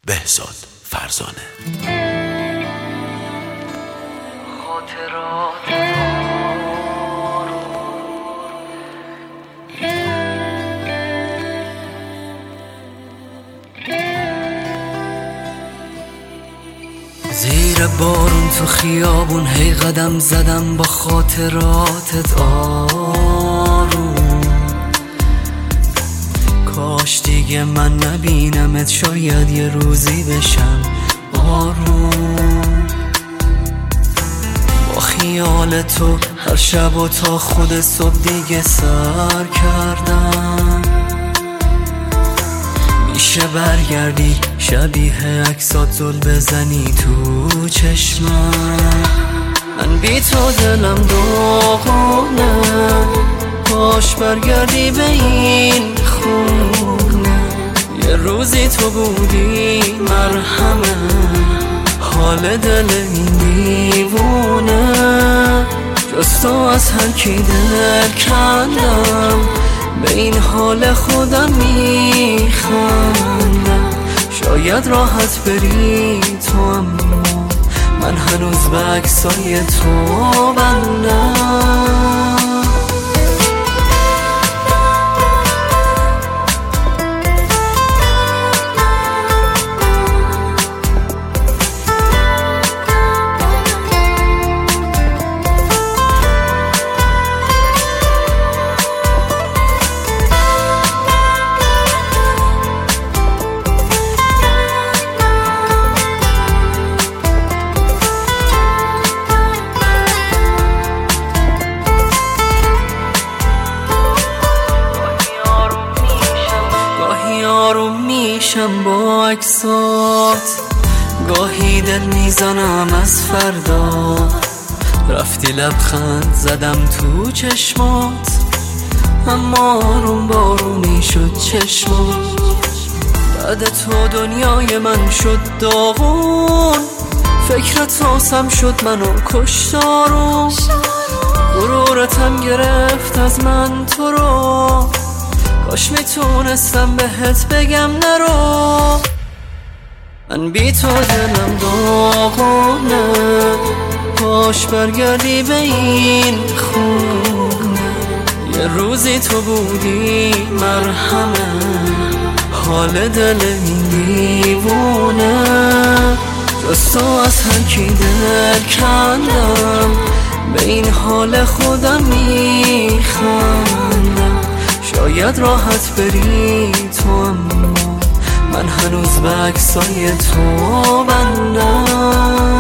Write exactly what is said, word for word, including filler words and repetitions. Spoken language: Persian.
بهزاد فرزانه. زیر بارون تو خیابون هی قدم زدم با خاطراتت آروم. کاش دیگه من نبینمت، شاید یه روزی بشم آروم. با خیال تو هر شب و تا خود صبح دیگه سر کردم. میشه برگردی شبیه عکسات زل بزنی تو چشمم. من بی تو دلم داغونه، کاش برگردی به این خونه. یه روزی تو بودی مرهمه، حال دل این دیوونه. جز تو از هر کی دل کندم، به این حال خودم میخندم. شاید راحت بری تو، اما من هنوز به عکسای تو بندم. آروم میشم با عکسات، گاهی دل میزنم از فردا. رفتی لبخند زدم تو چشمات، اما آروم بارونی شد چشمات. بعد تو دنیای من شد داغون، فکرت راسم شد منو کشت آروم. غرورتم گرفت از من تو رو، کاش میتونستم بهت بگم نرو. من بی تو دلم داغونه، کاش برگردی به این خونه. یه روزی تو بودی مرهمه، حال دل این دیوونه. جز تو از هر کی دل کندم، به این حال خودم میخندم. شاید راحت بری تو، اما من هنوز به عکسای تو بندم.